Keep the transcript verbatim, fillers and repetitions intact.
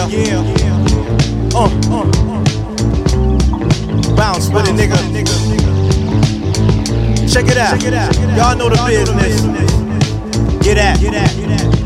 Uh, uh, bounce with it, nigga. Check it out. Y'all know the business. Get at.